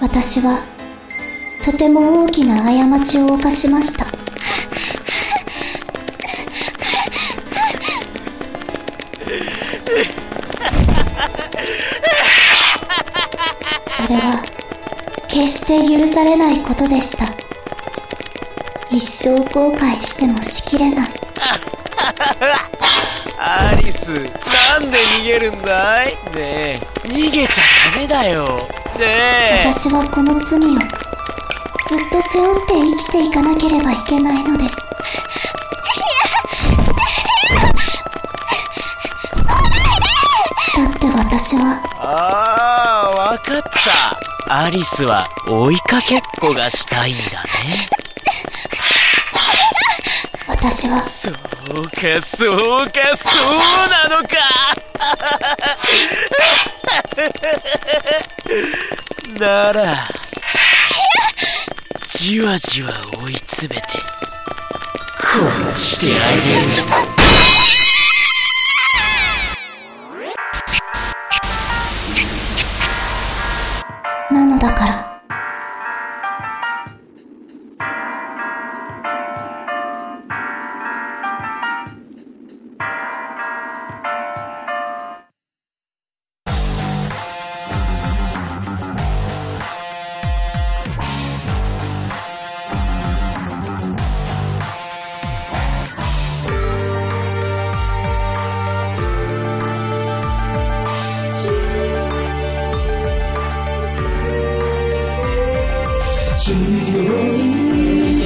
私はとても大きな過ちを犯しました。それは決して許されないことでした。一生後悔してもしきれない。 アリス、なんで逃げるんだい？ねえ、逃げちゃダメだよ。ねえ。 私はこの罪をずっと背負って生きていかなければいけないのです。だって私は。 ああ、わかった。アリスは追いかけっこがしたいんだね。 私は。 そうか、そうか、そうなのか。ならじわじわ追い詰めて殺してあげる。 なのだから。 自由に